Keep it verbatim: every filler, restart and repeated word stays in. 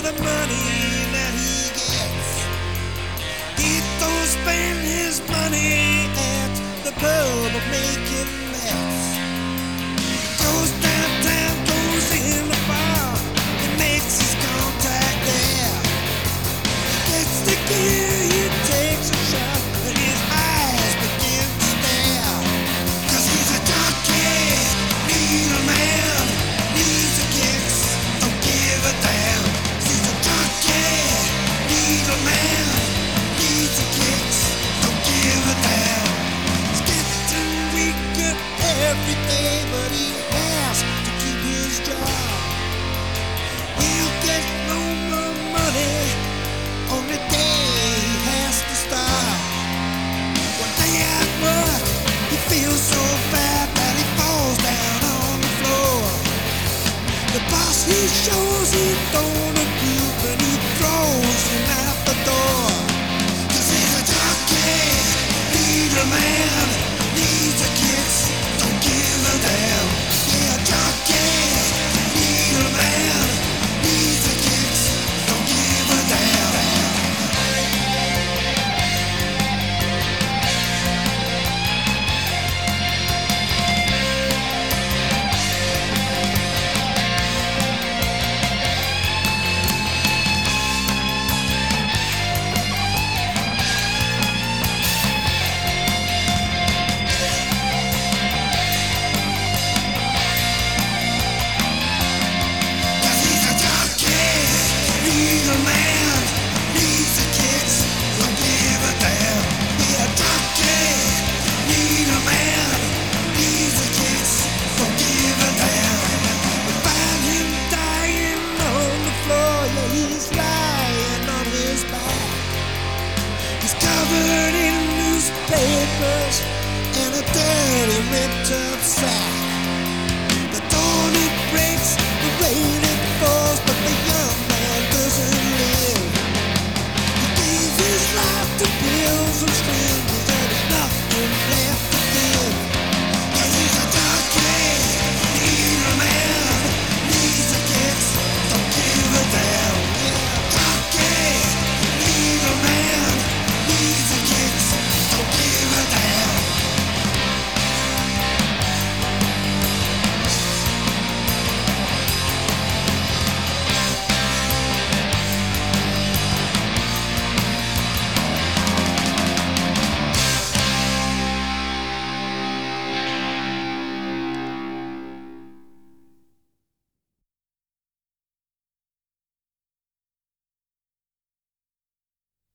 the money that he gets. He don't spend his money at the pub or making bets. Goes downtown, goes in the bar, and makes his contact there. Gets the gear, he takes a shot, and his eyes begin to stare. 'Cause he's a junkie, needle man, needs a kicks, don't give a damn. 'Cause he's a junkie, needle man, needs a kicks, don't give a damn. He's getting weaker every day, but he has to keep his job. He'll get no more money on the day he has to stop. One day at work, he feels so bad that he falls down on the floor. The boss, he shows he don't approve, and he throws him out the door. 'Cause he's a junkie, needle man,